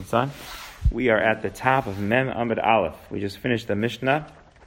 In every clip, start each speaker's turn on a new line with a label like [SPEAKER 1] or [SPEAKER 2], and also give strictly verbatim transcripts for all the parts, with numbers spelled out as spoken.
[SPEAKER 1] son. We are at the top of Mem Amud Aleph. We just finished the Mishnah,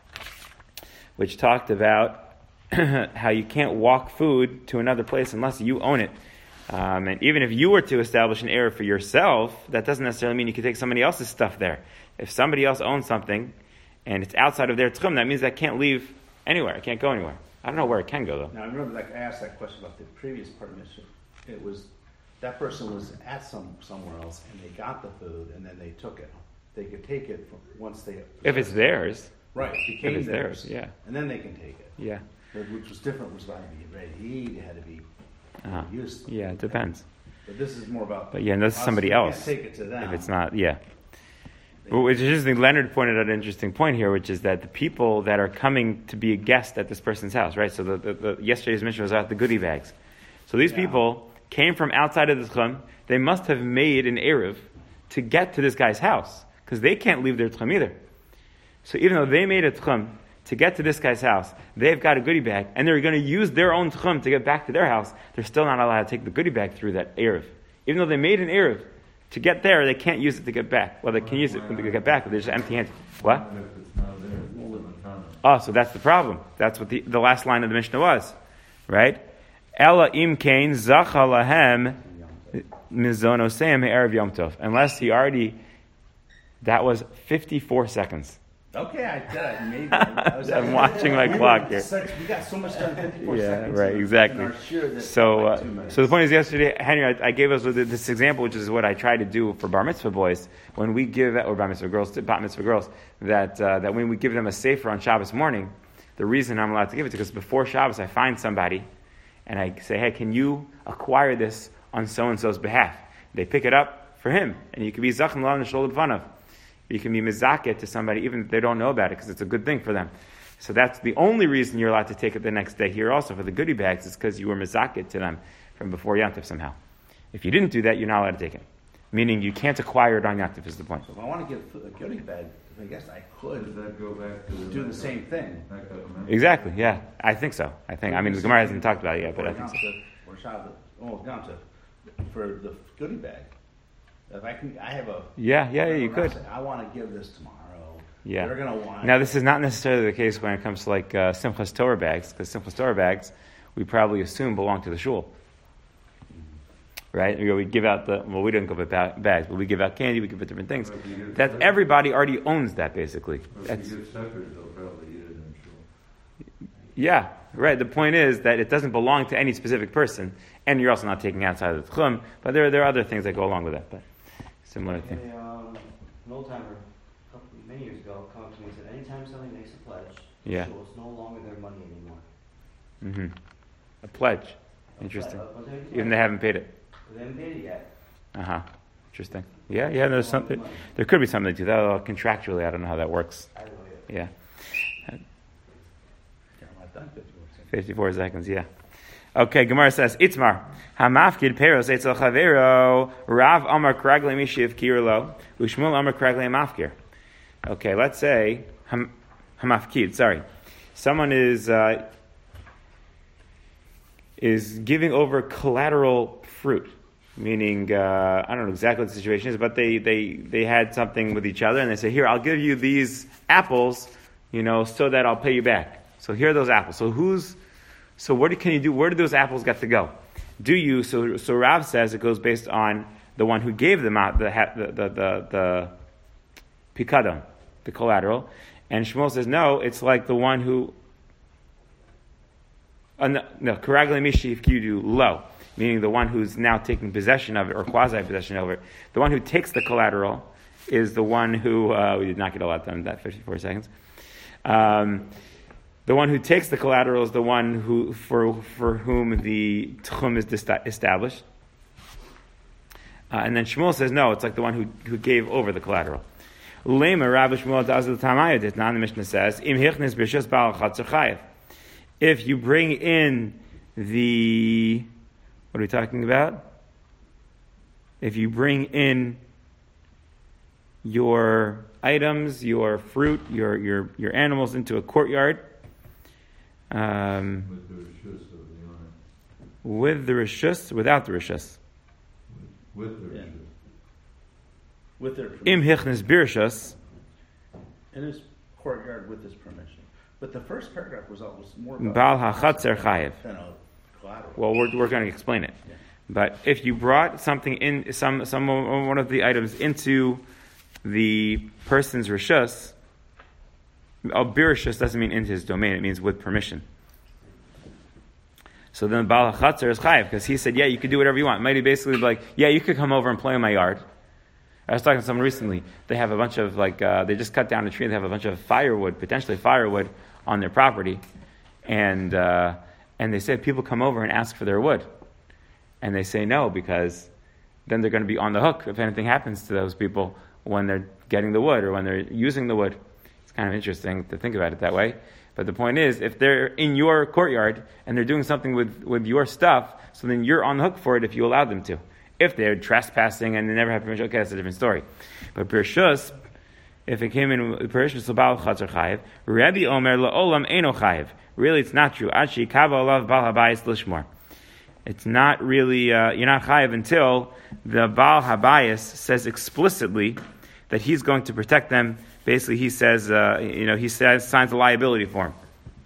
[SPEAKER 1] which talked about how you can't walk food to another place unless you own it. Um, and even if you were to establish an area for yourself, that doesn't necessarily mean you can take somebody else's stuff there. If somebody else owns something and it's outside of their tchum, that means that can't leave anywhere. It can't go anywhere. I don't know where it can go, though.
[SPEAKER 2] Now, I remember like I asked that question about the previous part of Mishnah. It was, that person was at some somewhere else, and they got the food, and then they took it. They could take it from, once they...
[SPEAKER 1] If it's theirs.
[SPEAKER 2] Right, it became
[SPEAKER 1] if it's
[SPEAKER 2] theirs.
[SPEAKER 1] theirs, yeah.
[SPEAKER 2] And then they can take it.
[SPEAKER 1] Yeah.
[SPEAKER 2] But which was different, was like be ready to eat, it had to be
[SPEAKER 1] uh-huh.
[SPEAKER 2] used.
[SPEAKER 1] Yeah, it depends.
[SPEAKER 2] But this is more about...
[SPEAKER 1] But yeah, and this is somebody
[SPEAKER 2] you
[SPEAKER 1] else.
[SPEAKER 2] Can't take it to them.
[SPEAKER 1] If it's not, yeah. But which is interesting, Leonard pointed out an interesting point here, which is that the people that are coming to be a guest at this person's house, right? So the, the, the yesterday's mission was about the goodie bags. So these yeah. people came from outside of the tchum. They must have made an eruv to get to this guy's house, because they can't leave their tchum either. So even though they made a tchum to get to this guy's house, they've got a goodie bag, and they're going to use their own tchum to get back to their house, they're still not allowed to take the goodie bag through that eruv. Even though they made an eruv to get there, they can't use it to get back. Well, they can use it to get back, but they're just empty-handed. What? Oh, so that's the problem. That's what the, the last line of the Mishnah was, right? Ella im kain zacha lahem mizonoseim erev yom tov. Unless he already, that was fifty-four seconds.
[SPEAKER 2] Okay, I did. I maybe. I was,
[SPEAKER 1] I'm watching my
[SPEAKER 2] we
[SPEAKER 1] clock here.
[SPEAKER 2] Such, we got so much done in fifty-four
[SPEAKER 1] yeah,
[SPEAKER 2] seconds.
[SPEAKER 1] right, exactly.
[SPEAKER 2] Sure
[SPEAKER 1] so, uh, so the point is, yesterday, Henry, I, I gave us this example, which is what I try to do for bar mitzvah boys when we give, or bar mitzvah girls, bar mitzvah girls, that uh, that when we give them a sefer on Shabbos morning, the reason I'm allowed to give it is because before Shabbos, I find somebody, and I say, hey, can you acquire this on so and so's behalf? They pick it up for him, and you can be zachem l'am nishol l'bfanav. You can be mizaket to somebody even if they don't know about it, because it's a good thing for them. So that's the only reason you're allowed to take it the next day here also for the goodie bags, is because you were mizaket to them from before Yantif somehow. If you didn't do that, you're not allowed to take it. Meaning you can't acquire it on Yantif is the point.
[SPEAKER 2] If I want to give a goodie bag, I guess I could.
[SPEAKER 3] Does that go back to the
[SPEAKER 2] do the same thing?
[SPEAKER 1] Exactly, yeah. I think so. I think. I mean, the Gemara hasn't talked about it yet, but I think so.
[SPEAKER 2] Or Shabbos, almost down to for the goodie bag. If I can, I have a...
[SPEAKER 1] Yeah, yeah, yeah, you could.
[SPEAKER 2] Say, I want to give this tomorrow.
[SPEAKER 1] Yeah.
[SPEAKER 2] They're going to want...
[SPEAKER 1] Now, this is not necessarily the case when it comes to like uh, Simchas Torah bags, because Simchas Torah bags, we probably assume belong to the shul. Mm-hmm. Right? We, we give out the... Well, we don't give out bags, but we give out candy, we give out different things. That everybody already owns that, basically. That's, yeah, right. The point is that it doesn't belong to any specific person, and you're also not taking outside of the tchum, but there, there are other things that go along with that. But similar thing.
[SPEAKER 4] A, um, an old timer, a couple, many years ago, came up to me and said, anytime somebody makes a pledge,
[SPEAKER 1] yeah.
[SPEAKER 4] so it's no longer their money anymore.
[SPEAKER 1] Mm-hmm. A pledge.
[SPEAKER 4] A
[SPEAKER 1] Interesting.
[SPEAKER 4] pledge. Uh,
[SPEAKER 1] Even they haven't paid it.
[SPEAKER 4] They haven't paid it yet.
[SPEAKER 1] Uh-huh. Interesting. Yeah, yeah, there's something. There could be something to that. Uh, contractually, I don't know how that works.
[SPEAKER 4] I don't know
[SPEAKER 1] yet. Yeah.
[SPEAKER 2] fifty-four
[SPEAKER 1] fifty-four seconds, yeah. Okay, Gemara says, Itzmar, Hamafkid Peros Eitzel Chavero, Rav Amar Kragle Mishiv Kirlo, Ushmul Amar Kragle Mafkir. Okay, let's say, ham, Hamafkid, sorry. Someone is uh, is giving over collateral fruit, meaning, uh, I don't know exactly what the situation is, but they, they, they had something with each other, and they say, here, I'll give you these apples, you know, so that I'll pay you back. So here are those apples. So who's So what can you do? Where do those apples get to go? Do you? So so Rav says it goes based on the one who gave them out the the the the, the pikadon, the collateral, and Shmuel says no. It's like the one who uh, no no karagli mishi if you do low, meaning the one who's now taking possession of it or quasi possession over it. The one who takes the collateral is the one who uh, we did not get a lot done in that fifty-four seconds. Um, The one who takes the collateral is the one who for for whom the tchum is established. Uh, and then Shmuel says, no, it's like the one who, who gave over the collateral. Lema Rabbi Shmuel does the Tamayot. Now the Mishnah says, Im hichnes b'shus ba'al chatzor chayev. If you bring in the, what are we talking about? If you bring in your items, your fruit, your your your animals into a courtyard, Um, with the rishus of the owner. With the rishus, without the rishus.
[SPEAKER 3] With the rishus.
[SPEAKER 2] With their
[SPEAKER 1] Im
[SPEAKER 2] permission.
[SPEAKER 1] hichnes birshus.
[SPEAKER 2] In his courtyard with his permission. But the first paragraph was always more about
[SPEAKER 1] Bal hachatzer chayev.
[SPEAKER 2] than a collateral.
[SPEAKER 1] Well, we're, we're going to explain it.
[SPEAKER 2] Yeah.
[SPEAKER 1] But if you brought something in, some some one of the items into the person's rishus, oh, birishus doesn't mean into his domain; it means with permission. So then Baal HaChatzer is chayiv because he said, "Yeah, you could do whatever you want." Might he basically be like, "Yeah, you could come over and play in my yard." I was talking to someone recently. They have a bunch of like uh, they just cut down a tree. They have a bunch of firewood, potentially firewood, on their property, and uh, and they said people come over and ask for their wood. And they say no because then they're going to be on the hook if anything happens to those people when they're getting the wood or when they're using the wood. It's kind of interesting to think about it that way. But the point is, if they're in your courtyard and they're doing something with, with your stuff, so then you're on the hook for it if you allow them to. If they're trespassing and they never have permission, okay, that's a different story. But Birshus, if it came in Birshus Bal Chatzar Chayev, Rebbe Omer La'olam Eino Chayev. Really, it's not true. Ashi Kava Olav Bal Habayis Lishmor. It's not really, uh, you're not chayiv until the Baal Habayis says explicitly that he's going to protect them. Basically, he says, uh, you know, he says, signs a liability form.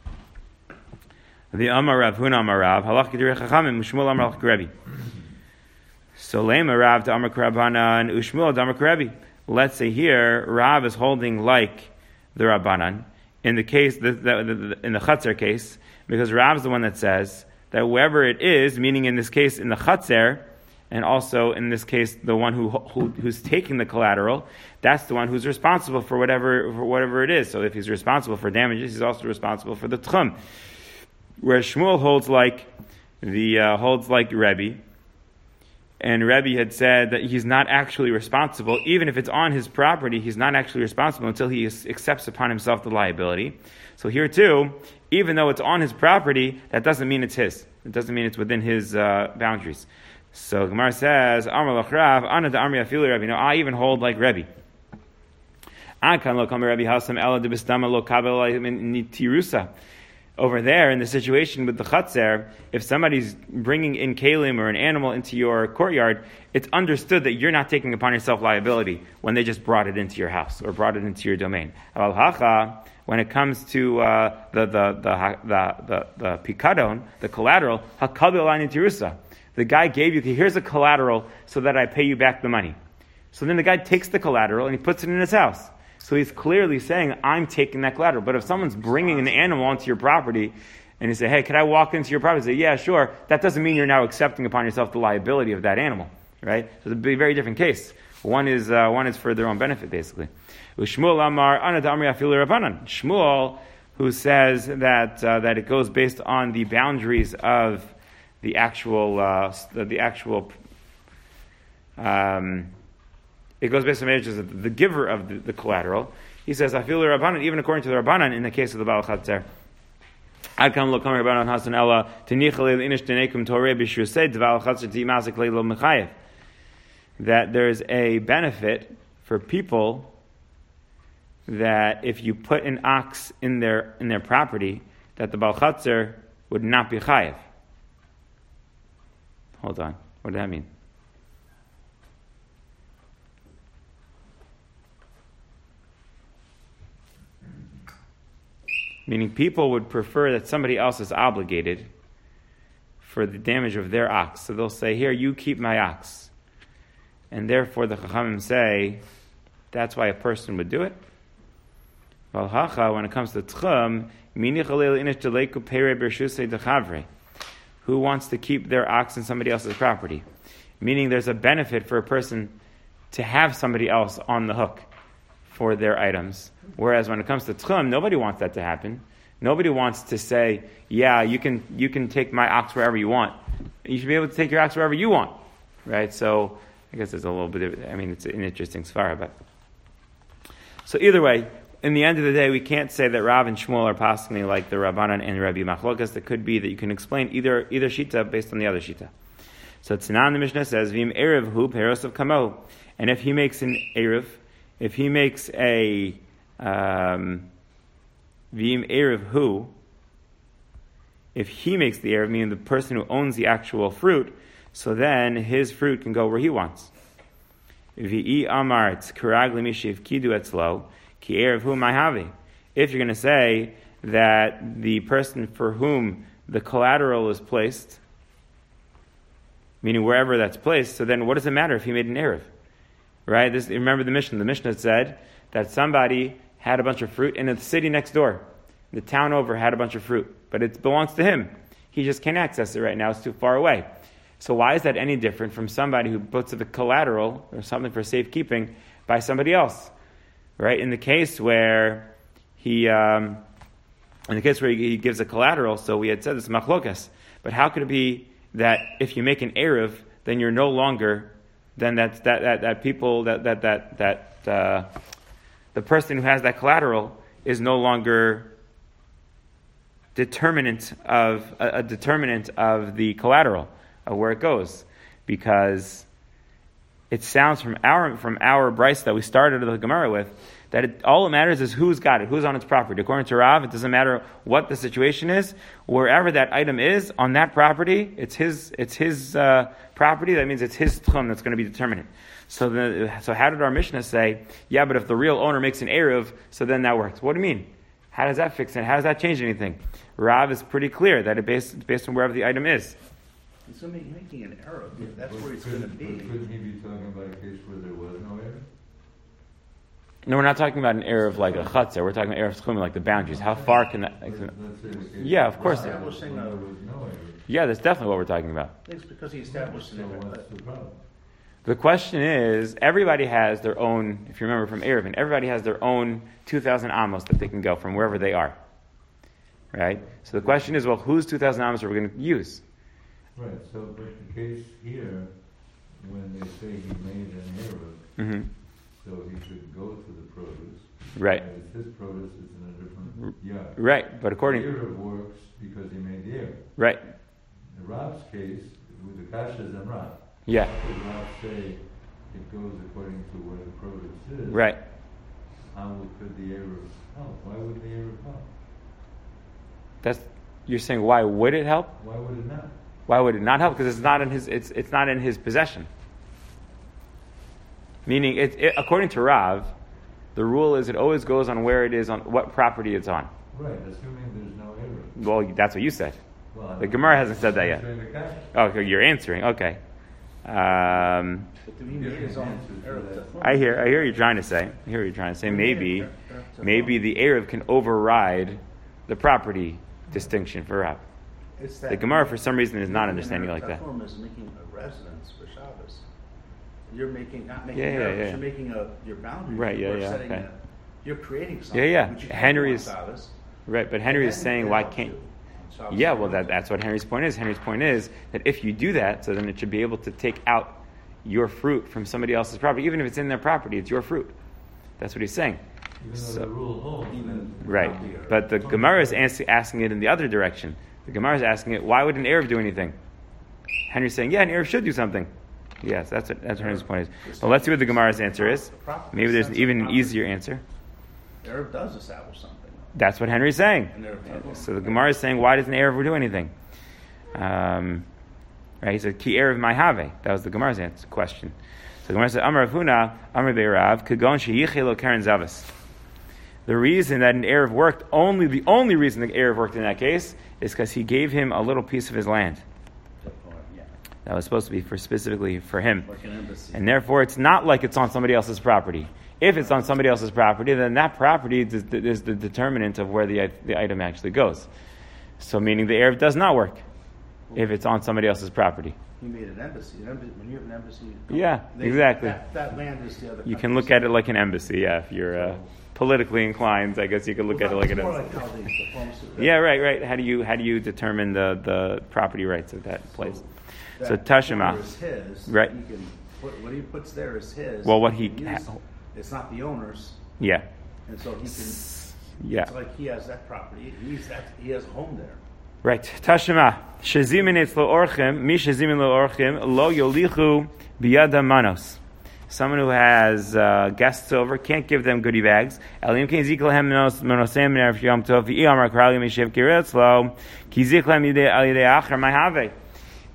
[SPEAKER 1] The Amar Rav Huna Amar Rav, halach Kedurei Chachamim, Ushmuel Amar halach Rebbe. So Lema Rav to Amar Rabbanan, Ushmuel to Amar Rebbe. Let's say here, Rav is holding like the Rabbanan in the case, the, the, the, in the Chatzar case, because Rav is the one that says that whoever it is, meaning in this case in the Chatzar, and also in this case the one who, who who's taking the collateral, that's the one who's responsible for whatever for whatever it is. So if he's responsible for damages, he's also responsible for the tchum. Whereas Shmuel holds like the uh, holds like Rebbe, and Rebbe had said that he's not actually responsible, even if it's on his property. He's not actually responsible until he accepts upon himself the liability. So here too, even though it's on his property, that doesn't mean it's his. It doesn't mean it's within his uh, boundaries. So Gemara says, Amar Lachrav, Ana da Amri Afilu Rebbe. No, I even hold like Rebbe. Akan lo kamer Rebbe Hasam Ela de Bistama lo kabel nitirusa. Over there, in the situation with the Chatzar, if somebody's bringing in kalim or an animal into your courtyard, it's understood that you're not taking upon yourself liability when they just brought it into your house or brought it into your domain. Al hacha, when it comes to uh, the, the, the, the, the, the pikadon, the collateral, hakabel nitirusa. The guy gave you, here's a collateral so that I pay you back the money. So then the guy takes the collateral and he puts it in his house. So he's clearly saying, I'm taking that collateral. But if someone's bringing an animal onto your property and you say, hey, can I walk into your property? Say, yeah, sure. That doesn't mean you're now accepting upon yourself the liability of that animal, right? So it's a very different case. One is uh, one is for their own benefit, basically. Shmuel Amar, Ana Damri Afilu Rabbanan. Shmuel, who says that uh, that it goes based on the boundaries of the actual uh, the actual. Um, It goes based on marriages of the giver of the, the collateral. He says, I feel the Rabbanan, even according to the Rabbanan, in the case of the Baal Chatzar. Ad kam lo kamer Rabbanan Hasan Ella, tenichale inish tenekum toreh b'shusei d'Baal Chatzar ti'masik leilo mechayev. That there is a benefit for people that if you put an ox in their in their property, that the Baal Chatzar would not be chayev. Hold on, what does that mean? Meaning people would prefer that somebody else is obligated for the damage of their ox. So they'll say, here, you keep my ox. And therefore the Chachamim say, that's why a person would do it. Valhacha, when it comes to Tchum, who wants to keep their ox in somebody else's property? Meaning there's a benefit for a person to have somebody else on the hook for their items. Whereas when it comes to tchum, nobody wants that to happen. Nobody wants to say, yeah, you can you can take my ox wherever you want. You should be able to take your ox wherever you want. Right? So I guess it's a little bit of, I mean, it's an interesting svara, but so either way, in the end of the day, we can't say that Rav and Shmuel are possibly like the Rabbanan and Rabbi Machlokas. It could be that you can explain either either shita based on the other shita. So Tzanan, the Mishnah says, Vim Erev hu peros of kamo. And if he makes an Erev, if he makes a um, V'im Erev Hu, if he makes the Erev, meaning the person who owns the actual fruit, so then his fruit can go where he wants. V'i amartz karag lemishiv kidu etzlo ki erev hu ma'havi. If you're going to say that the person for whom the collateral is placed, meaning wherever that's placed, so then what does it matter if he made an erev? Right? This, remember the Mishnah. The Mishnah said that somebody had a bunch of fruit in the city next door. The town over had a bunch of fruit, but it belongs to him. He just can't access it right now. It's too far away. So why is that any different from somebody who puts the collateral or something for safekeeping by somebody else? Right? In the case where he, um, in the case where he, he gives a collateral, so we had said this machlokas. But how could it be that if you make an erev, then you're no longer, then that that that, that people that that that that uh, the person who has that collateral is no longer determinant of a, a determinant of the collateral of where it goes, because it sounds from our from our Bryce that we started the Gemara with that it, all that matters is who's got it, who's on its property. According to Rav, it doesn't matter what the situation is. Wherever that item is on that property, it's his it's his uh, property. That means it's his tchum that's going to be determinant. So the, so how did our Mishnah say? Yeah, but if the real owner makes an erev, so then that works. What do you mean? How does that fix it? How does that change anything? Rav is pretty clear that it based it's based on wherever the item is.
[SPEAKER 2] He's gonna be making an error. That's
[SPEAKER 3] But
[SPEAKER 2] where it's
[SPEAKER 3] couldn't-
[SPEAKER 2] going to be.
[SPEAKER 3] but Couldn't he be talking about a case where there was no error?
[SPEAKER 1] No, we're not talking about an erev like a chutzah. We're talking about erev tchumim, like the boundaries. How far can that?
[SPEAKER 3] Let's- let's say the case
[SPEAKER 1] Yeah, of course.
[SPEAKER 3] where
[SPEAKER 2] Establishing
[SPEAKER 3] there
[SPEAKER 2] a-
[SPEAKER 3] was no error.
[SPEAKER 1] Yeah, that's definitely what we're talking about.
[SPEAKER 2] It's because he established
[SPEAKER 3] So
[SPEAKER 2] an error.
[SPEAKER 3] what's the problem?
[SPEAKER 1] The question is, everybody has their own, if you remember from Erevin, everybody has their own two thousand amos that they can go from wherever they are. Right? So the question is, well, whose two thousand amos are we going to use?
[SPEAKER 3] Right, so, but the case here, when they say he made an error,
[SPEAKER 1] Mm-hmm.
[SPEAKER 3] so he could go to the produce.
[SPEAKER 1] Right.
[SPEAKER 3] And it's his produce, it's in a different yard.
[SPEAKER 1] Right, but according...
[SPEAKER 3] The error works because he made the error.
[SPEAKER 1] Right,
[SPEAKER 3] In Rob's case, with the kashas and Rob,
[SPEAKER 1] yeah,
[SPEAKER 3] if Rob say it goes according to where the produce is,
[SPEAKER 1] right.
[SPEAKER 3] how could the error help? Why would the error help?
[SPEAKER 1] That's, you're saying, why would it help?
[SPEAKER 3] Why would it not?
[SPEAKER 1] Why would it not help? Because it's not in his, it's, it's not in his possession. Meaning, it, it, according to Rav, the rule is it always goes on where it is, on what property it's on.
[SPEAKER 3] Right, assuming there's no error.
[SPEAKER 1] Well, that's what you said.
[SPEAKER 3] Well,
[SPEAKER 1] The Gemara hasn't said that yet.
[SPEAKER 3] answering the kasha.
[SPEAKER 1] Oh, okay, you're answering. Okay. Um,
[SPEAKER 2] But he made his own error.
[SPEAKER 1] I hear. I hear what you're trying to say. I hear what you're trying to say. Maybe, maybe the Erev can override the property distinction for Rav.
[SPEAKER 2] It's
[SPEAKER 1] The
[SPEAKER 2] that
[SPEAKER 1] Gemara, for some reason, is not
[SPEAKER 2] making
[SPEAKER 1] understanding
[SPEAKER 2] an
[SPEAKER 1] like that.
[SPEAKER 2] Teflon is making a residence for Shabbos. You're making not making
[SPEAKER 1] Yeah, yeah,
[SPEAKER 2] errors,
[SPEAKER 1] yeah.
[SPEAKER 2] You're making a your boundary.
[SPEAKER 1] Right, yeah,
[SPEAKER 2] You're
[SPEAKER 1] yeah,
[SPEAKER 2] setting
[SPEAKER 1] okay.
[SPEAKER 2] a- you're creating something.
[SPEAKER 1] Yeah, yeah.
[SPEAKER 2] Which you can't
[SPEAKER 1] Henry
[SPEAKER 2] do on
[SPEAKER 1] is-
[SPEAKER 2] Shabbos.
[SPEAKER 1] Right, but Henry
[SPEAKER 2] And
[SPEAKER 1] is
[SPEAKER 2] then
[SPEAKER 1] saying,
[SPEAKER 2] it
[SPEAKER 1] why
[SPEAKER 2] helps
[SPEAKER 1] can't?
[SPEAKER 2] you on Shabbos.
[SPEAKER 1] Yeah, well, that, that's what Henry's point is. Henry's point is that if you do that, so then it should be able to take out your fruit from somebody else's property, even if it's in their property, it's your fruit. That's what he's saying.
[SPEAKER 3] Even though
[SPEAKER 1] So-
[SPEAKER 3] the rule holds.
[SPEAKER 2] Even-
[SPEAKER 3] that-
[SPEAKER 1] Right, but the Gemara is ans- asking it in the other direction. The Gemara is asking it, why would an Erev do anything? Henry's saying, yeah, an Erev should do something. Yes, that's what that's what Henry's point is. But let's see what the Gemara's answer is. Maybe there's even an easier answer.
[SPEAKER 2] Erev does establish something.
[SPEAKER 1] That's what Henry's saying.
[SPEAKER 2] An Erev-
[SPEAKER 1] So the Gemara is saying, why doesn't Erev do anything? Um, right, he said, Ki Erev Mayhave. That was the Gemara's answer, question. So the Gemara said, Amar Rav Huna, Amar Be'erav, Kagon Sheyichelo Karen Zavas. The reason that an Erev worked, only the only reason the Erev worked in that case, is because he gave him a little piece of his land.
[SPEAKER 2] Yeah,
[SPEAKER 1] That was supposed to be for specifically for him.
[SPEAKER 2] like an embassy.
[SPEAKER 1] And therefore, it's not like it's on somebody else's property. If it's on somebody else's property, then that property is the, is the determinant of where the, the item actually goes. So meaning the Erev does not work if it's on somebody else's property.
[SPEAKER 2] He made an embassy. An embassy when you have an embassy,
[SPEAKER 1] Yeah,
[SPEAKER 2] they-
[SPEAKER 1] exactly.
[SPEAKER 2] That, that land is the other.
[SPEAKER 1] You can look at it like an embassy, yeah. If you're uh, politically inclined, I guess you could look at it like an
[SPEAKER 2] It's more
[SPEAKER 1] embassy.
[SPEAKER 2] like how the diplomacy-
[SPEAKER 1] Yeah, right, right. How do you how do you determine the, the property rights of that place?
[SPEAKER 2] That
[SPEAKER 1] So Tashima.
[SPEAKER 2] corner is his.
[SPEAKER 1] Right.
[SPEAKER 2] He can put, what he puts there is his.
[SPEAKER 1] Well, what he
[SPEAKER 2] can use- it's not the owner's,
[SPEAKER 1] Yeah,
[SPEAKER 2] and so he can.
[SPEAKER 1] yeah.
[SPEAKER 2] It's like he has that property. He's that. He has a home there.
[SPEAKER 1] Right. Tashima. Shezimin etzlo orchim, mi shezimin lo orchim, lo yolichu biyada manos. Someone who has uh, guests over can't give them goodie bags. Elim ken ziklahem manosem ne'er yom tov v'iyamar krali mishev kiretzlo ki ziklahem yidei al yidei acher mayhave.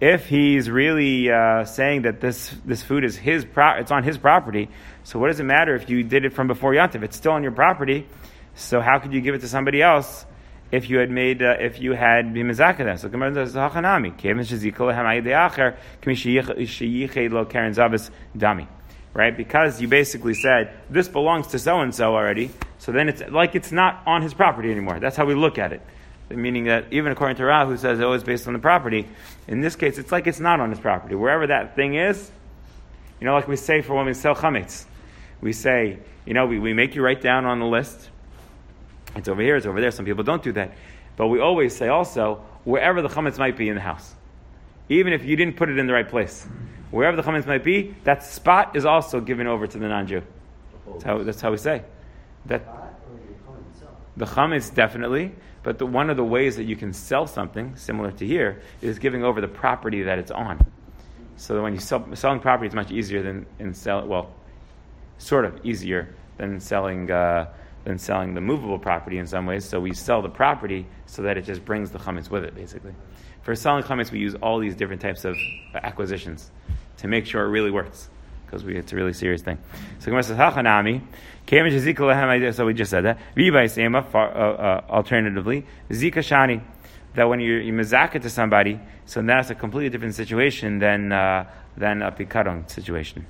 [SPEAKER 1] if he's really uh, saying that this this food is his, pro- it's on his property, so what does it matter if you did it from before Yantiv? It's still on your property. So how could you give it to somebody else if you had made uh, if you had been mezakah? So Gemara says hachanami kevin shezikol hamayid acher k'mi sheyichei lo karen zavis dami. Right, because you basically said this belongs to so and so already, so then it's like it's not on his property anymore. That's how we look at it, meaning that even according to Rav, who says it was based on the property, in this case it's like it's not on his property. Wherever that thing is, you know, like we say for when we sell chametz, we say, you know, we, we make you write down on the list. It's over here, it's over there. Some people don't do that, but we always say also wherever the chametz might be in the house, even if you didn't put it in the right place. Wherever the chametz might be, that spot is also given over to the non-Jew. That's how, that's how we say. That the chametz definitely, but the, one of the ways that you can sell something similar to here is giving over the property that it's on. So that when you sell selling property, it's much easier than in sell. Well, sort of easier than selling uh, than selling the movable property in some ways. So we sell the property so that it just brings the chametz with it, basically. For selling chametz, we use all these different types of acquisitions to make sure it really works, because we it's a really serious thing. So Gemara says hachanami, so we just said that. V'ibay sema, alternatively, zika shani, that when you're, you're mezakah to somebody, so that's a completely different situation than uh, than a pikaron situation,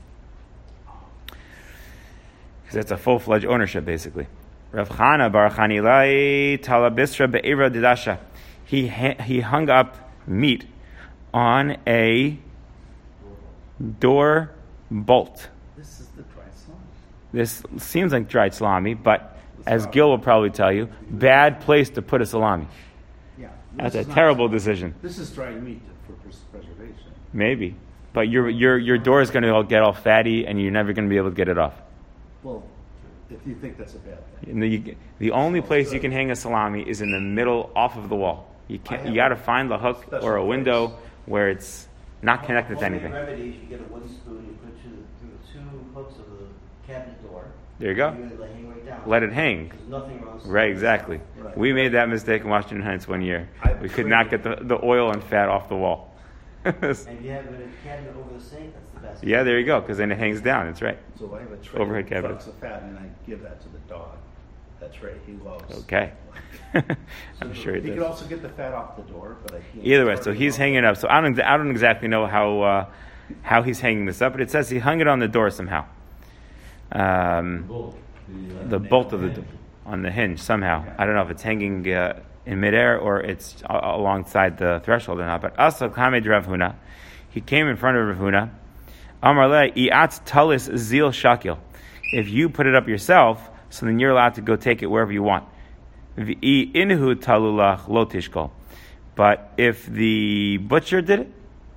[SPEAKER 1] because that's a full-fledged ownership, basically. Rav Chana bar Chanilai talabisra be'era didasha. He he hung up meat on a door bolt.
[SPEAKER 2] This is the dry salami.
[SPEAKER 1] This seems like dried salami, but as Gil will probably tell you, bad place to put a salami.
[SPEAKER 2] Yeah,
[SPEAKER 1] That's a
[SPEAKER 2] is not-
[SPEAKER 1] terrible decision.
[SPEAKER 2] This is dried meat for pres- preservation.
[SPEAKER 1] Maybe, but your your your door is going to get all fatty, and you're never going to be able to get it off.
[SPEAKER 2] Well, if you think that's a bad thing.
[SPEAKER 1] And the, the only place you can hang a salami is in the middle, off of the wall. You can't. You got to find a hook or a window where it's not connected to anything.
[SPEAKER 4] Homemade remedy, you get a wooden spoon, you put it through, through the two hooks of the cabinet door.
[SPEAKER 1] There you go.
[SPEAKER 4] You let it hang right down.
[SPEAKER 1] Let it hang.
[SPEAKER 4] There's nothing wrong.
[SPEAKER 1] Right, exactly.
[SPEAKER 2] Right.
[SPEAKER 1] We made that mistake in Washington Heights one year.
[SPEAKER 2] I
[SPEAKER 1] We could not get the, the oil and fat off the wall.
[SPEAKER 4] And if you have a cabinet over the sink, that's the best.
[SPEAKER 1] Yeah, there you go, because then it hangs down. That's right.
[SPEAKER 2] So if I have a tray
[SPEAKER 1] Overhead
[SPEAKER 2] of
[SPEAKER 1] cabinets.
[SPEAKER 2] chunks of fat and I give that to the dog, that tray he loves.
[SPEAKER 1] Okay. I'm sure it
[SPEAKER 2] He could
[SPEAKER 1] does.
[SPEAKER 2] also get the fat off the door, but I can't.
[SPEAKER 1] Either way, so he's hanging up. So I don't, I don't exactly know how uh, how he's hanging this up, but it says he hung it on the door somehow. Um,
[SPEAKER 3] Bolt. The, uh,
[SPEAKER 1] the bolt of the door on the hinge somehow. I don't know if it's hanging uh, in midair or it's a- alongside the threshold or not. But also Kamed Rav Huna, he came in front of Rav Huna. Amar le iat talis zil shakil. If you put it up yourself, so then you're allowed to go take it wherever you want. V'i inhu talulach lo tishkol. But if the butcher did it,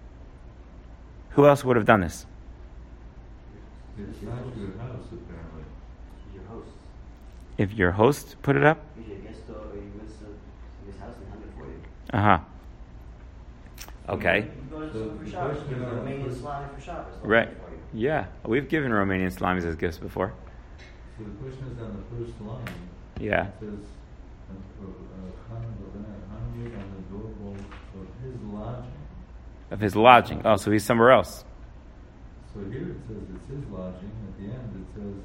[SPEAKER 1] who else would have done this?
[SPEAKER 3] It's not your house, apparently.
[SPEAKER 4] Your host.
[SPEAKER 1] If your host put it up?
[SPEAKER 4] Usually a guest dog or you miss a, his house and hung it for you.
[SPEAKER 1] Uh huh. Okay.
[SPEAKER 4] You go to
[SPEAKER 3] So
[SPEAKER 4] the for
[SPEAKER 3] the
[SPEAKER 4] shoppers,
[SPEAKER 3] question
[SPEAKER 4] give them
[SPEAKER 3] is-
[SPEAKER 4] Romanian salami for shoppers. they'll
[SPEAKER 1] Right.
[SPEAKER 4] make it for you.
[SPEAKER 1] Yeah, we've given Romanian salamis as gifts before.
[SPEAKER 3] So the question is on the first line.
[SPEAKER 1] Yeah.
[SPEAKER 3] It says, uh, uh, hung hung it on the doorbolt of his lodging.
[SPEAKER 1] Of his lodging. Oh, so he's somewhere else.
[SPEAKER 3] So here it says it's his lodging. At the end it says.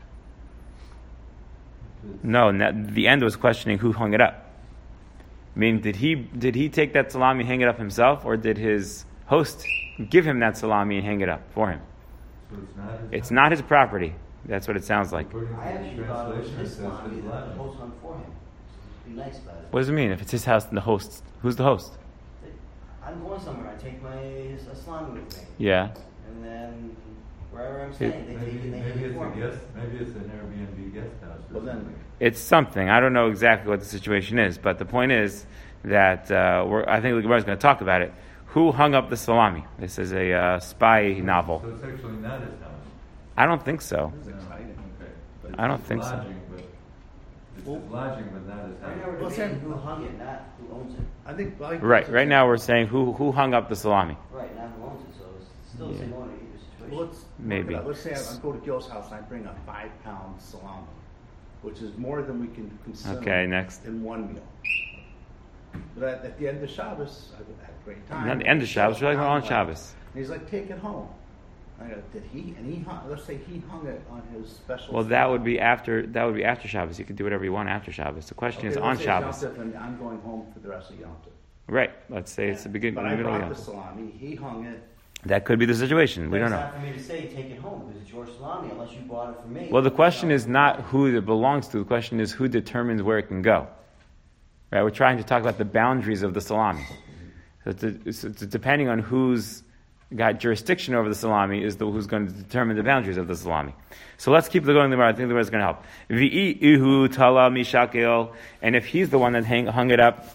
[SPEAKER 3] it's-
[SPEAKER 1] No, and that, the end was questioning who hung it up. I mean, did he did he take that salami and hang it up himself, or did his host give him that salami and hang it up for him?
[SPEAKER 3] So it's not his.
[SPEAKER 1] It's
[SPEAKER 3] house.
[SPEAKER 1] not his property. That's what it sounds like.
[SPEAKER 3] According to
[SPEAKER 4] I
[SPEAKER 3] the
[SPEAKER 4] actually thought it was
[SPEAKER 3] translation, it
[SPEAKER 4] his
[SPEAKER 3] says
[SPEAKER 4] salami
[SPEAKER 3] his
[SPEAKER 4] that the
[SPEAKER 3] lodging.
[SPEAKER 4] host hung for him. Be nice about it.
[SPEAKER 1] What does it mean? If it's his house and the host, who's the host?
[SPEAKER 4] I'm going somewhere. I take my a salami with me,
[SPEAKER 1] Yeah.
[SPEAKER 4] and then wherever I'm
[SPEAKER 1] It-
[SPEAKER 4] staying, they
[SPEAKER 3] Maybe,
[SPEAKER 4] take it and they
[SPEAKER 3] maybe
[SPEAKER 4] hang it
[SPEAKER 3] it's
[SPEAKER 4] for
[SPEAKER 3] a
[SPEAKER 4] me.
[SPEAKER 3] guest. Maybe it's an Airbnb guest house. Or
[SPEAKER 2] Well, then-
[SPEAKER 3] something.
[SPEAKER 1] It's something. I don't know exactly what the situation is, but the point is that uh, we're, I think the Gemara is going to talk about it. Who hung up the salami? This is a uh, spy novel.
[SPEAKER 3] So it's actually not his house.
[SPEAKER 1] I don't think so.
[SPEAKER 2] This is exciting.
[SPEAKER 3] Okay.
[SPEAKER 2] But
[SPEAKER 1] I don't
[SPEAKER 3] It's
[SPEAKER 1] think so.
[SPEAKER 3] lodging, but it's
[SPEAKER 2] Well-
[SPEAKER 3] his lodging, but not his
[SPEAKER 4] Right now
[SPEAKER 3] house.
[SPEAKER 4] we're
[SPEAKER 2] Well,
[SPEAKER 4] debating
[SPEAKER 2] Sam-
[SPEAKER 4] who hung it, not who owns it.
[SPEAKER 2] I think like
[SPEAKER 1] Right. Right now we're saying who who hung up the salami.
[SPEAKER 4] Right, not who owns it. So it's still the
[SPEAKER 1] Yeah.
[SPEAKER 4] same owner in either situation.
[SPEAKER 2] Well, let's
[SPEAKER 1] Maybe.
[SPEAKER 2] look it up. Let's say I, I go to Gil's house and I bring a five pound salami, which is more than we can consume
[SPEAKER 1] Okay, next.
[SPEAKER 2] in one meal. But at, at the end of Shabbos, I had a great time.
[SPEAKER 1] Not the end of Shabbos, we're like on Shabbos.
[SPEAKER 2] And he's like, take it home. I go, did he? And he hung, let's say he hung it on his special.
[SPEAKER 1] Well, that would be after that would be after Shabbos. You could do whatever you want after Shabbos. The question
[SPEAKER 2] Okay,
[SPEAKER 1] is
[SPEAKER 2] let's
[SPEAKER 1] on
[SPEAKER 2] say
[SPEAKER 1] Shabbos.
[SPEAKER 2] Yom Tov and I'm going home for the rest of Yom Tov.
[SPEAKER 1] Right. Let's say it's the beginning,
[SPEAKER 2] But
[SPEAKER 1] the
[SPEAKER 2] I
[SPEAKER 1] middle of
[SPEAKER 2] brought
[SPEAKER 1] Yom
[SPEAKER 2] the
[SPEAKER 1] Tov.
[SPEAKER 2] salami. He hung it.
[SPEAKER 1] That could be the situation. We don't
[SPEAKER 4] It's
[SPEAKER 1] know.
[SPEAKER 4] not for me to say take it home because it's your salami unless you bought it from me.
[SPEAKER 1] Well, the question is not who it belongs to. The question is who determines where it can go. Right? We're trying to talk about the boundaries of the salami. So it's, it's, it's depending on who's got jurisdiction over the salami is the, who's going to determine the boundaries of the salami. So let's keep going the I think the Gemara is going to help. V'i ihu tala mishakil, and if he's the one that hang, hung it up,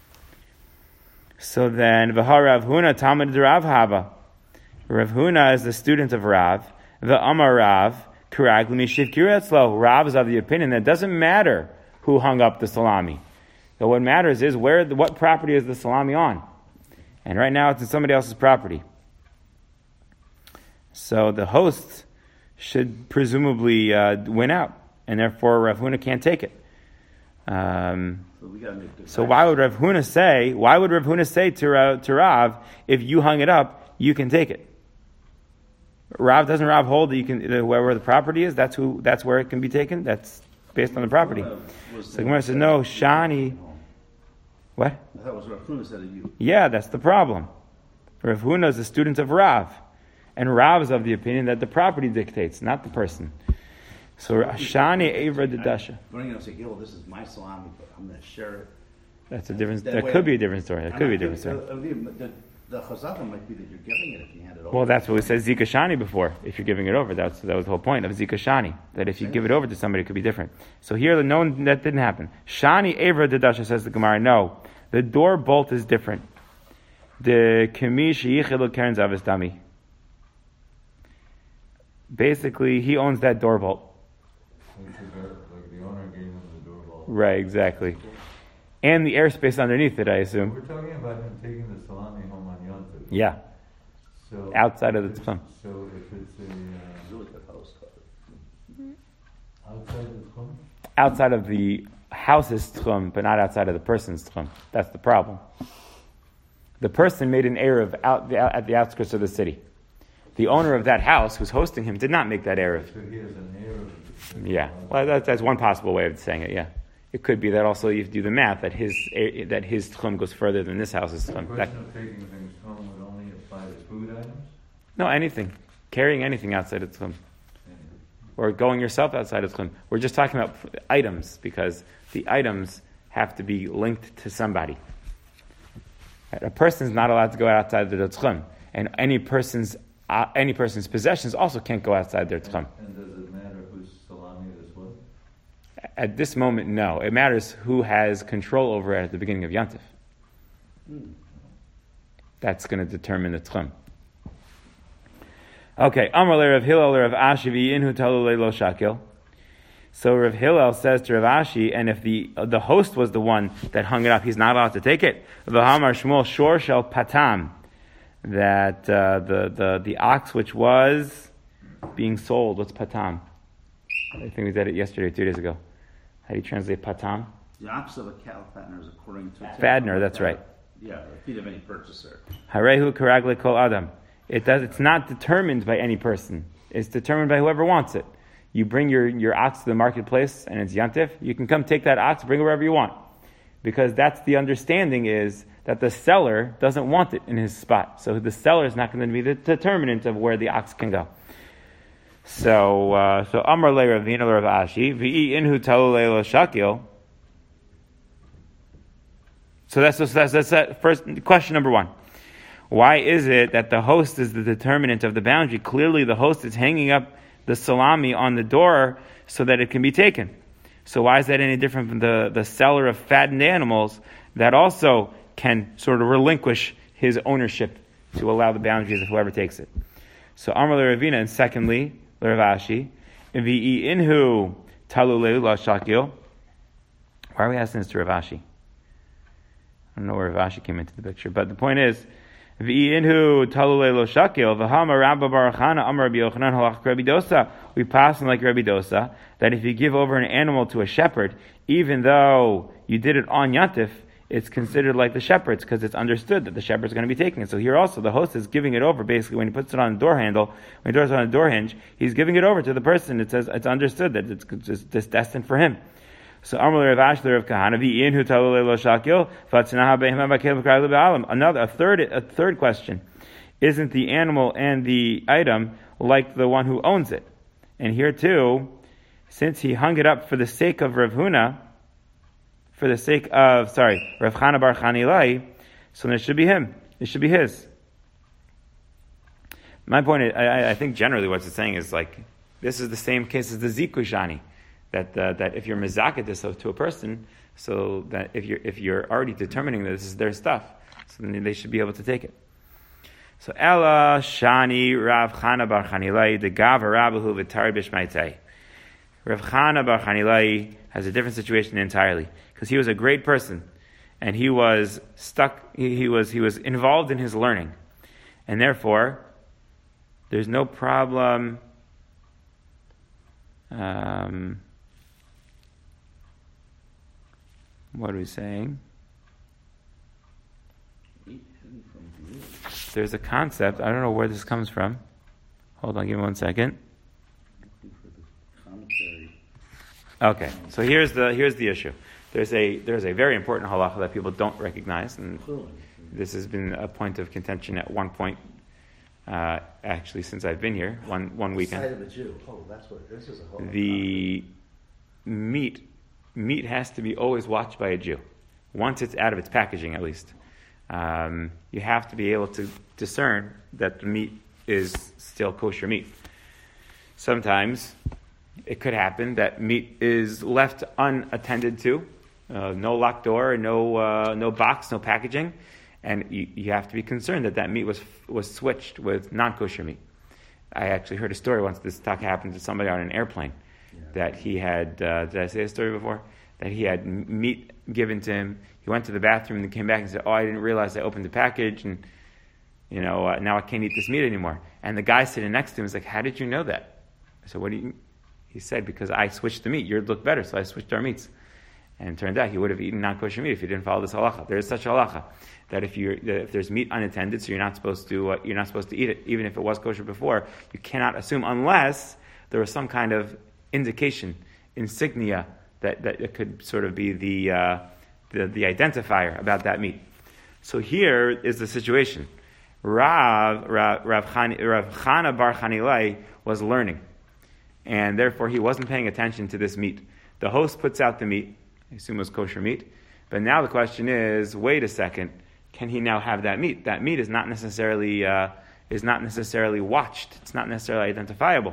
[SPEAKER 1] so then v'ha Rav Huna Talmud Rav Haba. Rav Huna is the student of Rav. The Amar Rav Kurag L'mishiv Kiretzlo. Rav is of the opinion that it doesn't matter who hung up the salami. So what matters is where the, what property is the salami on, and right now it's in somebody else's property. So the host should presumably uh, win out, and therefore Rav Huna can't take it. Um,
[SPEAKER 2] So we got to make the
[SPEAKER 1] so why would Rav Huna say? Why would Rav Huna say to Rav, to Rav, if you hung it up, you can take it? Rav doesn't Rav hold that you can that wherever the property is, that's who that's where it can be taken. That's based on the property. So the Gemara says no, Shani. What?
[SPEAKER 2] I thought it was Rav Huna said of you.
[SPEAKER 1] Yeah, that's the problem. Rav Huna is a student of Rav, and Rav is of the opinion that the property dictates, not the person. So Shani Avra Dedasha.
[SPEAKER 2] Going to say, yo, this is my salami, but I'm going to share it.
[SPEAKER 1] That's a different.
[SPEAKER 2] That
[SPEAKER 1] That
[SPEAKER 2] way-
[SPEAKER 1] could be a different story. That
[SPEAKER 2] I'm
[SPEAKER 1] could be a
[SPEAKER 2] not
[SPEAKER 1] different story.
[SPEAKER 2] giving- uh, The, the chazaka might be that you're giving it if you hand it over.
[SPEAKER 1] Well, that's what we said Zika Shani before. If you're giving it over, that's that was the whole point of Zika Shani. That if you give it over to somebody, it could be different. So here, no, that didn't happen. Shani Avra Dedasha says the Gemara. No, the door bolt is different. The Kamish Yichel Karen Zavis Dami. Basically, he owns that door bolt.
[SPEAKER 3] Like the, like the owner gave him the doorbell.
[SPEAKER 1] Right, exactly. And the airspace underneath it, I
[SPEAKER 3] We're
[SPEAKER 1] assume.
[SPEAKER 3] talking about him taking the salami home on Yom Tov.
[SPEAKER 1] Yeah,
[SPEAKER 3] So
[SPEAKER 1] outside of the
[SPEAKER 3] if it's-
[SPEAKER 1] tchum.
[SPEAKER 3] So if it's a
[SPEAKER 2] It's really good house cover.
[SPEAKER 3] uh, outside the tchum,
[SPEAKER 1] Outside of the house's tchum, but not outside of the person's tchum. That's the problem. The person made an eruv out the, at the outskirts of the city. The owner of that house, who's hosting him, did not make that eruv.
[SPEAKER 3] so he has an air of.
[SPEAKER 1] Yeah, well, that's, that's one possible way of saying it. Yeah, it could be that also you have to do the math that his eh, that his tchum goes further than this house's
[SPEAKER 3] The
[SPEAKER 1] tchum. That,
[SPEAKER 3] question of taking things home would only apply to food items?
[SPEAKER 1] no, anything, carrying anything outside of tchum, or going yourself outside of tchum. We're just talking about items because the items have to be linked to somebody. Right? A person's not allowed to go outside their tchum, and any person's uh, any person's possessions also can't go outside their tchum.
[SPEAKER 3] And does it matter whose salami this was?
[SPEAKER 1] At this moment, no. It matters who has control over it at the beginning of Yantif.
[SPEAKER 2] Hmm.
[SPEAKER 1] That's going to determine the tchum. Okay, Amar le Rav Hillel le Rav Ashi v'yinhu talu leilo shakil. So Rav Hillel says to Rav Ashi, and if the uh, the host was the one that hung it up, he's not allowed to take it. V'hamar Shmuel shor shel patam, that uh, the, the, the ox which was being sold, what's patam? I think we did it yesterday, two days ago. How do you translate patam?
[SPEAKER 2] The opposite of a cattle fattener is according to
[SPEAKER 1] Fattener, that's right.
[SPEAKER 2] Yeah, the feet of any purchaser.
[SPEAKER 1] Harehu karagle kol adam. It does. It's not determined by any person. It's determined by whoever wants it. You bring your, your ox to the marketplace and it's yantif. You can come take that ox, bring it wherever you want, because that's the understanding is that the seller doesn't want it in his spot. So the seller is not going to be the determinant of where the ox can go. So, uh, so Amar le Ravina le Rav Ashi v'i inhu talu leilo shakil. So that's that's that's that first question number one. Why is it that the host is the determinant of the boundary? Clearly, the host is hanging up the salami on the door so that it can be taken. So why is that any different from the, the seller of fattened animals that also can sort of relinquish his ownership to allow the boundaries of whoever takes it? So Amar le Ravina, and secondly, le Rav Ashi, v'i inhu talu leilo shakil. Why are we asking this to Rav Ashi? I don't know where Rav Ashi came into the picture, but the point is, V'inhu talulei lo shakil v'hama Rabba Barachana Amar Rabbi Yochanan halach Rabbi Dosa. We pass on like Rabbi Dosa that if you give over an animal to a shepherd, even though you did it on Yantif, it's considered like the shepherd's because it's understood that the shepherd's going to be taking it. So here also, the host is giving it over. Basically, when he puts it on the door handle, when he does it on a door hinge, he's giving it over to the person. It says it's understood that it's, it's, it's destined for him. So Amar Rav Ashler of Kahana v'in hu talulei lo shakil v'atzinaha behema v'kel v'krai le'ba'alam. Another, a third, a third question: isn't the animal and the item like the one who owns it? And here too, since he hung it up for the sake of Rav Huna, for the sake of, sorry, Rav Chana bar Chanilai, so then it should be him. It should be his. My point is, I, I think generally what it's saying is like, this is the same case as the Zikuy Shani, that uh, that if you're mizaket this to a person, so that if you're if you're already determining that this is their stuff, so then they should be able to take it. So Ella Shani Rav Chana bar Chanilai the Gav Rabahu v'Tari b'Shmaitai. Rav Chana bar Chanilai has a different situation entirely, because he was a great person, and he was stuck. He, he was he was involved in his learning, and therefore, there's no problem. Um, what are we saying? There's a concept. I don't know where this comes from. Hold on, give me one second. Okay, so here's the here's the issue. There's a there's a very important halacha that people don't recognize, and this has been a point of contention at one point. Uh, actually, since I've been here, one one weekend.
[SPEAKER 2] Side of a Jew. Oh, that's what this is. A whole
[SPEAKER 1] the meat meat has to be always watched by a Jew. Once it's out of its packaging, at least, um, you have to be able to discern that the meat is still kosher meat. Sometimes it could happen that meat is left unattended to, uh, no locked door, no uh, no box, no packaging, and you, you have to be concerned that that meat was was switched with non-kosher meat. I actually heard a story once. This talk happened to somebody on an airplane, yeah. that he had. Uh, did I say a story before? That he had meat given to him. He went to the bathroom and came back and said, "Oh, I didn't realize I opened the package, and you know uh, now I can't eat this meat anymore." And the guy sitting next to him was like, "How did you know that?" I said, "What do you?" He said, "Because I switched the meat. Yours looked better, so I switched our meats." And it turned out he would have eaten non-kosher meat if he didn't follow this halacha. There is such a halacha that if you if there's meat unattended, so you're not supposed to uh, you're not supposed to eat it, even if it was kosher before. You cannot assume unless there was some kind of indication, insignia that, that it could sort of be the, uh, the the identifier about that meat. So here is the situation. Rav Rav Rav, Chani, Rav Chana bar Chanilai was learning, and therefore he wasn't paying attention to this meat. The host puts out the meat. I assume it was kosher meat. But now the question is, wait a second, can he now have that meat? That meat is not necessarily uh, is not necessarily watched. It's not necessarily identifiable.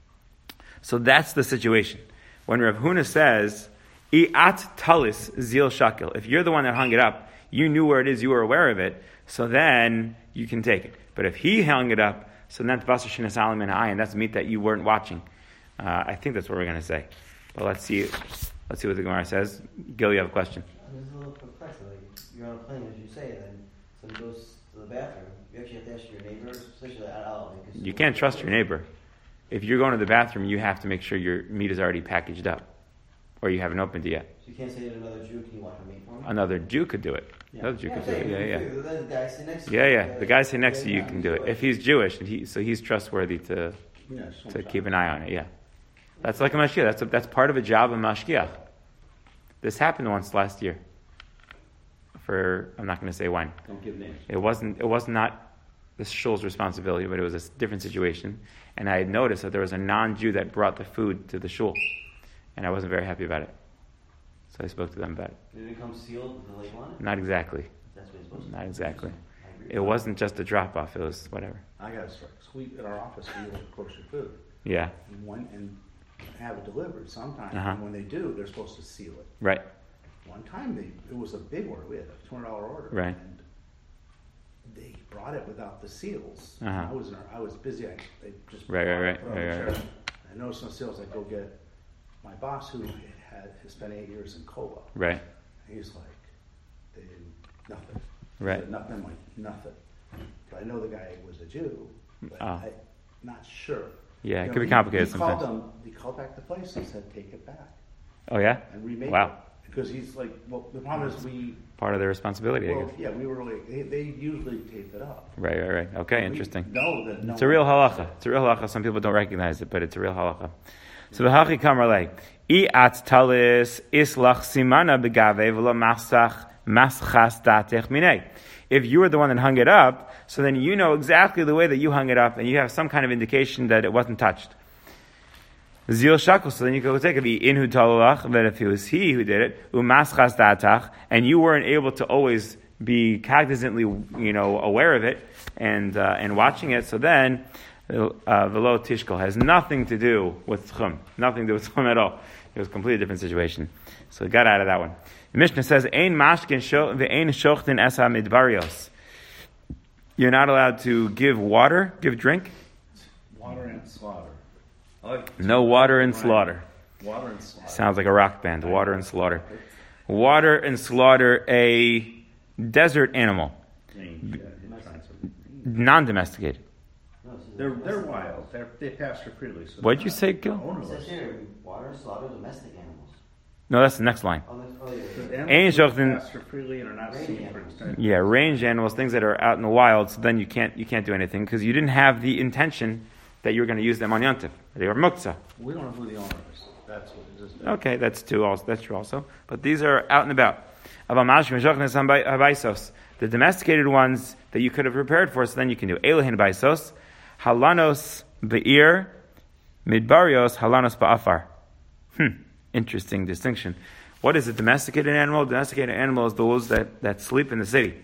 [SPEAKER 1] So that's the situation. When Rav Huna says, "I'at talis zil shakil," if you're the one that hung it up, you knew where it is, you were aware of it, so then you can take it. But if he hung it up, so that's basar shinasalim in ayin, that's meat that you weren't watching. Uh, I think that's what we're going to say. But let's see. Let's see what the Gemara says. Gil, you have a question?
[SPEAKER 4] I was a little perplexed. Like, you're on a plane, as you say, then somebody goes to the bathroom. You actually have to ask your neighbor, especially at all.
[SPEAKER 1] You can't trust your neighbor. If you're going to the bathroom, you have to make sure your meat is already packaged up, or you haven't opened it yet.
[SPEAKER 4] So you can't say to another Jew, "Can you watch my meat for me?"
[SPEAKER 1] Another Jew could do it.
[SPEAKER 2] Yeah.
[SPEAKER 1] Another Jew
[SPEAKER 4] yeah,
[SPEAKER 1] could do it. Yeah, yeah.
[SPEAKER 4] The, the guy sitting next to
[SPEAKER 1] Yeah,
[SPEAKER 4] you.
[SPEAKER 1] yeah. The guy sitting next to you can do it. If he's Jewish, and he, so he's trustworthy to
[SPEAKER 2] Yeah,
[SPEAKER 1] to keep an eye on it. Yeah, that's like a mashgiach. That's a, that's part of a job of mashgiach. This happened once last year. For I'm not going to say when.
[SPEAKER 2] Don't give names.
[SPEAKER 1] It wasn't. It was not the shul's responsibility, but it was a different situation. And I had noticed that there was a non-Jew that brought the food to the shul, and I wasn't very happy about it. So I spoke to them about it.
[SPEAKER 4] Did it come sealed with the label on it?
[SPEAKER 1] Not exactly.
[SPEAKER 4] That's what it's supposed to be.
[SPEAKER 1] Not exactly.
[SPEAKER 4] I agree.
[SPEAKER 1] It wasn't just a drop-off. It was whatever.
[SPEAKER 2] I got a strike. Sweet at our office, we order kosher food.
[SPEAKER 1] Yeah.
[SPEAKER 2] And went and have it delivered sometime.
[SPEAKER 1] Uh-huh.
[SPEAKER 2] And when they do, they're supposed to seal it.
[SPEAKER 1] Right.
[SPEAKER 2] One time, they it was a big order. We had a two hundred dollar order.
[SPEAKER 1] Right.
[SPEAKER 2] And they brought it without the seals.
[SPEAKER 1] Uh-huh.
[SPEAKER 2] I was in our, I was busy. I they just
[SPEAKER 1] Right, right, right,
[SPEAKER 2] put it on the
[SPEAKER 1] right,
[SPEAKER 2] chair.
[SPEAKER 1] right.
[SPEAKER 2] I noticed no seals. I go get my boss, who had, had has spent eight years in Kola.
[SPEAKER 1] Right.
[SPEAKER 2] He's like, they didn't nothing. He
[SPEAKER 1] Right.
[SPEAKER 2] said, nothing. I'm like nothing. But I know the guy was a Jew. But
[SPEAKER 1] Oh.
[SPEAKER 2] I'm not sure.
[SPEAKER 1] Yeah, it
[SPEAKER 2] You
[SPEAKER 1] could
[SPEAKER 2] know,
[SPEAKER 1] be
[SPEAKER 2] he-
[SPEAKER 1] complicated
[SPEAKER 2] he called
[SPEAKER 1] sometimes.
[SPEAKER 2] them. He called back the place and said, take it back
[SPEAKER 1] Oh yeah.
[SPEAKER 2] and remake
[SPEAKER 1] Wow.
[SPEAKER 2] it. Because he's like, well, the problem is we.
[SPEAKER 1] Part of their responsibility, I
[SPEAKER 2] Well,
[SPEAKER 1] guess.
[SPEAKER 2] yeah, we were like, they, they usually tape it up.
[SPEAKER 1] Right, right, right. Okay,
[SPEAKER 2] We
[SPEAKER 1] interesting.
[SPEAKER 2] know that no
[SPEAKER 1] It's a real
[SPEAKER 2] one-
[SPEAKER 1] halacha. It's a real halacha. Some people don't recognize it, but it's a real halacha. So the hachi kamar lei. I at talis islach simana begave v'lo masach maschas datech minei. If you were the one that hung it up, so then you know exactly the way that you hung it up, and you have some kind of indication that it wasn't touched. Zil shakel, so then you go take it. Inhu talalach, that if it was he who did it, umaschas datach, and you weren't able to always be cognizantly, you know, aware of it and uh, and watching it, so then velo tishkol has nothing to do with tchum, nothing to do with tchum at all. It was a completely different situation. So it got out of that one. The Mishnah says, "Ein mashkin ve'ein shochtin esa midbarios." You're not allowed to give water, give drink.
[SPEAKER 2] Water and slaughter. I like
[SPEAKER 1] No water and slaughter.
[SPEAKER 2] Water and slaughter.
[SPEAKER 1] Sounds like a rock band. Water and slaughter. Water and slaughter a desert animal,
[SPEAKER 2] Range, yeah, it tries to-
[SPEAKER 1] non-domesticated.
[SPEAKER 4] No, it says-
[SPEAKER 2] They're they're wild. They're, they pasture freely. So
[SPEAKER 1] What'd
[SPEAKER 2] they're
[SPEAKER 1] you
[SPEAKER 2] not
[SPEAKER 1] say, Gil?
[SPEAKER 4] It
[SPEAKER 2] onerous.
[SPEAKER 4] says here, water, slaughter, domestic animals.
[SPEAKER 1] No, that's the next line.
[SPEAKER 4] Oh, that's, oh, yeah.
[SPEAKER 2] The
[SPEAKER 4] yeah.
[SPEAKER 1] Ain't
[SPEAKER 2] animals that
[SPEAKER 1] shochtin-
[SPEAKER 2] pasture freely and are not
[SPEAKER 4] Range
[SPEAKER 2] seen for
[SPEAKER 4] animals.
[SPEAKER 2] extent.
[SPEAKER 1] Yeah, range animals, things that are out in the wild. So then you can't you can't do anything because you didn't have the intention that you were going to use them on yontif. They were muktzah.
[SPEAKER 2] We don't know who the owner is. That's what it is.
[SPEAKER 1] Okay, that's too. Also, that's true also. But these are out and about. The domesticated ones that you could have prepared for, so then you can do elohin baisos, halanos be'ir, midbarios halanos ba'afar. Hmm, interesting distinction. What is a domesticated animal? Domesticated animal is those that, that sleep in the city.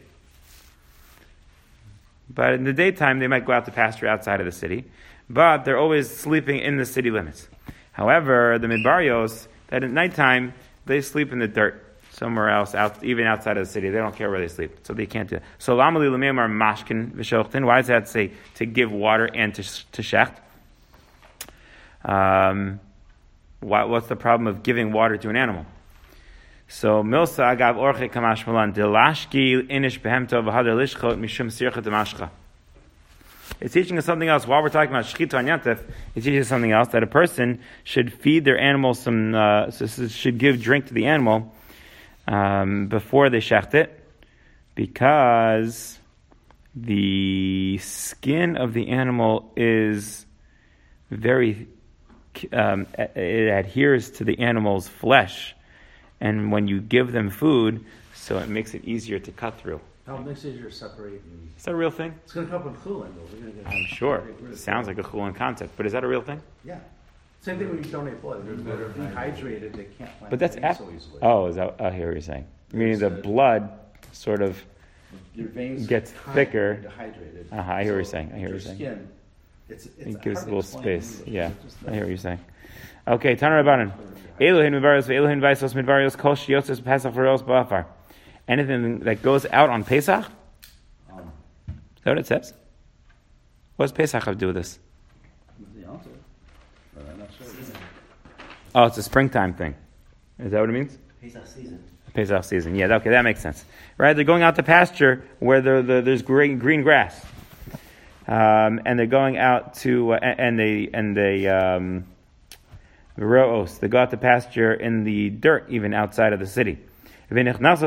[SPEAKER 1] But in the daytime, they might go out to pasture outside of the city, but they're always sleeping in the city limits. However, the midbarios, that at nighttime, they sleep in the dirt somewhere else, out, even outside of the city. They don't care where they sleep, so they can't do that. So, lamali l'meim are mashkin v'shochtin. Why does that say to give water and to, to shecht? Um, why, what's the problem of giving water to an animal? So, milsa agav orche kamash malan delashki inish behemto v'hadar lishchot mishum sircha demashcha. It's teaching us something else. While we're talking about shechita and yantef, it's teaching us something else, that a person should feed their animal some, uh, so, so should give drink to the animal um, before they shecht it, because the skin of the animal is very, um, it adheres to the animal's flesh, and when you give them food, so it makes it easier to cut through.
[SPEAKER 2] No, it makes it easier to separate. And
[SPEAKER 1] Is that a real thing?
[SPEAKER 2] it's going to come up in chulin, though. We're gonna get,
[SPEAKER 1] I'm sure.
[SPEAKER 2] get rid
[SPEAKER 1] It
[SPEAKER 2] of
[SPEAKER 1] sounds like a chulin concept, but is that a real thing?
[SPEAKER 2] Yeah. Same thing when you donate blood. They're
[SPEAKER 3] Better
[SPEAKER 2] dehydrated. They can't plant
[SPEAKER 1] But that's
[SPEAKER 2] veins
[SPEAKER 1] af-
[SPEAKER 2] so easily.
[SPEAKER 1] oh, is that? I hear what you're saying. Meaning the
[SPEAKER 2] It's, uh,
[SPEAKER 1] blood sort of.
[SPEAKER 2] Your veins
[SPEAKER 1] gets
[SPEAKER 2] are
[SPEAKER 1] thicker.
[SPEAKER 2] Dehydrated.
[SPEAKER 1] Uh-huh, I hear what you're
[SPEAKER 2] So
[SPEAKER 1] saying. I hear what
[SPEAKER 2] your
[SPEAKER 1] you're saying.
[SPEAKER 2] Skin, it's, it's
[SPEAKER 1] It gives a
[SPEAKER 2] hard to
[SPEAKER 1] little
[SPEAKER 2] explain
[SPEAKER 1] space.
[SPEAKER 2] either.
[SPEAKER 1] Yeah,
[SPEAKER 2] It's just
[SPEAKER 1] I hear what
[SPEAKER 2] that-
[SPEAKER 1] you're saying. Okay, Tanar Rabbanan. Elohin midbarios ve'elohin vaisos midbarios kol shiyotzes pesach v'reos ba'afar. Anything that goes out on Pesach? Is
[SPEAKER 2] Um,
[SPEAKER 1] that what it says? What does Pesach have to do with this?
[SPEAKER 2] the answer. But I'm not sure.
[SPEAKER 1] Oh, it's a springtime thing. Is that what it means?
[SPEAKER 4] Pesach season.
[SPEAKER 1] Pesach season. Yeah, okay, that makes sense. Right, they're going out to pasture where the, the, there's green, green grass, um, and they're going out to uh, and they and they um, ro'os. They go out to pasture in the dirt, even outside of the city. And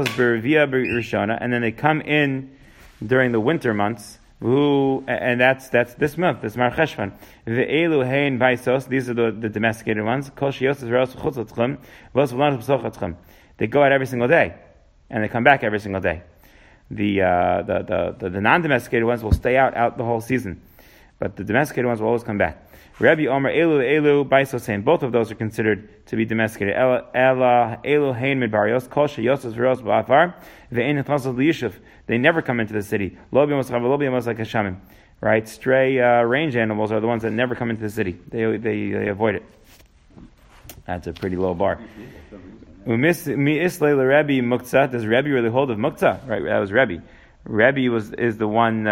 [SPEAKER 1] then they come in during the winter months. Who and that's that's this month. This Mar Cheshvan. Ve'elu hein baisos. These are the, the domesticated ones. Kol shiyos re'os chutz l'tchem. V'os v'lan b'soch l'tchem. They go out every single day, and they come back every single day. The, uh, the, the, the, the non-domesticated ones will stay out, out the whole season, but the domesticated ones will always come back. Rabbi Omer, Elu, Elu, Baisosein, both of those are considered to be domesticated. Ela, Ela, Elu, Hein, Midbarios, Kol, Sheyosas, Veros, Ba'afar, Ve'ein, Netlasas, Liyishuv. They never come into the city. Lobi, Moschav, Lobi, Moschav, Hashamim. Right? Stray, uh, range animals are the ones that never come into the city. They, they, they avoid it. That's a pretty low bar. Umis mi islay Rabbi muktzah. Does Rabbi really hold of muktzah? Right, that was Rabbi. Rabbi was is the one.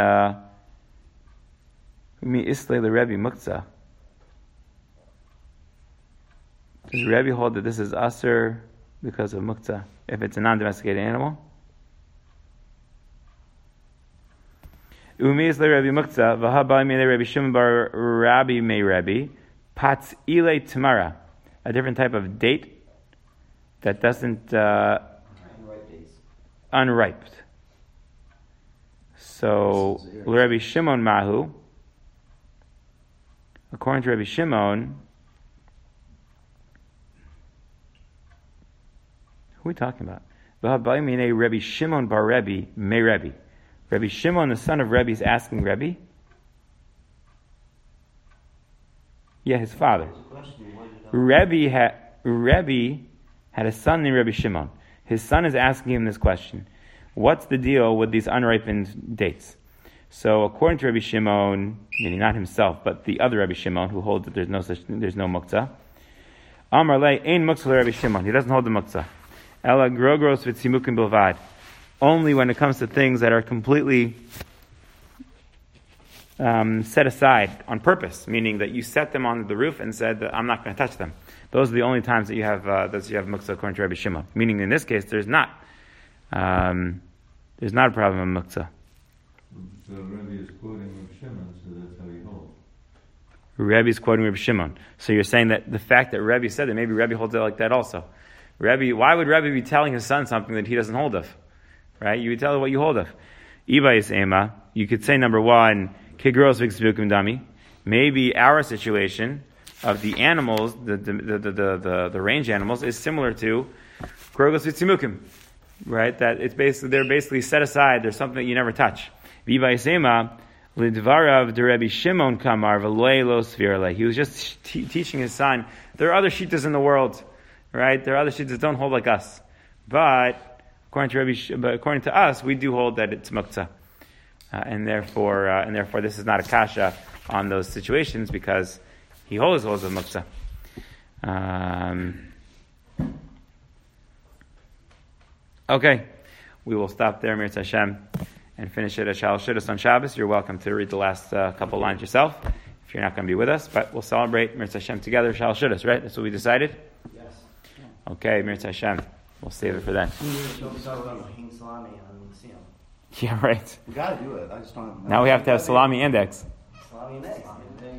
[SPEAKER 1] Mi islay Rabbi muktzah. Does Rabbi hold that this is aser because of muktzah if it's a non-domesticated animal? Umi islay Rabbi muktzah. V'habai mi Rabbi Shimon bar Rabbi me Rabbi. Patz ile tamara, a different type of date. that doesn't uh,
[SPEAKER 4] Unripe dates.
[SPEAKER 1] unripe. So Rabbi Shimon Mahu, according to Rabbi Shimon, who are we talking about? Rabbi Shimon bar Rebbe, me Rebbe. Rabbi Shimon, the son of Rebbe, is asking Rebbe. Yeah, his father.
[SPEAKER 4] There's a question. Why did it-
[SPEAKER 1] Rebbe had Rebbe had a son named Rabbi Shimon. His son is asking him this question: what's the deal with these unripened dates? So, according to Rabbi Shimon, meaning not himself, but the other Rabbi Shimon, who holds that there's no such, there's no muktzah. Amar le ein muktzah Rabbi Shimon. He doesn't hold the muktzah. Ela grogros v'tzimukim bilvad. Only when it comes to things that are completely um, set aside on purpose, meaning that you set them on the roof and said that I'm not going to touch them. Those are the only times that you have uh, that you have muktzah according to Rabbi Shimon. Meaning, in this case, there's not. Um, there's not a problem of muktzah.
[SPEAKER 3] So Rebbe is quoting Rabbi Shimon, so that's how he holds.
[SPEAKER 1] Rebbe is quoting Rabbi Shimon. So you're saying that the fact that Rebbe said that, maybe Rebbe holds it like that also. Rebbe, why would Rebbe be telling his son something that he doesn't hold of? Right? You would tell him what you hold of. Iba is ema. You could say, number one, kigros v'ksvukim dami. Maybe our situation of the animals, the the the the, the, the range animals, is similar to krogos v'tzimukim. Right? That it's basically they're basically set aside. There's something that you never touch. Iba is ema. Lidvarav de Rebbe Shimon kamar v'loy lo svirle. He was just t- teaching his son. There are other shittas in the world. Right? There are other shittas that don't hold like us. But according to Rabbi, but according to us, we do hold that it's muktzah, uh, and therefore, uh, and therefore, this is not a kasha on those situations because he holds holds of muktzah. Um, okay, we will stop there, Mirz Hashem, and finish it at Shal Shidduch on Shabbos. You're welcome to read the last uh, couple lines yourself if you're not going to be with us, but we'll celebrate Mirz Hashem together, Shal Shidduch, right? That's what we decided.
[SPEAKER 4] Yes.
[SPEAKER 1] Okay, Mirz Hashem. We'll save it for then.
[SPEAKER 4] Don't start with hang salami on Siyam.
[SPEAKER 1] Yeah, right.
[SPEAKER 2] We gotta do it. I just don't have.
[SPEAKER 1] Now we have to have salami and eggs.
[SPEAKER 4] Salami and eggs.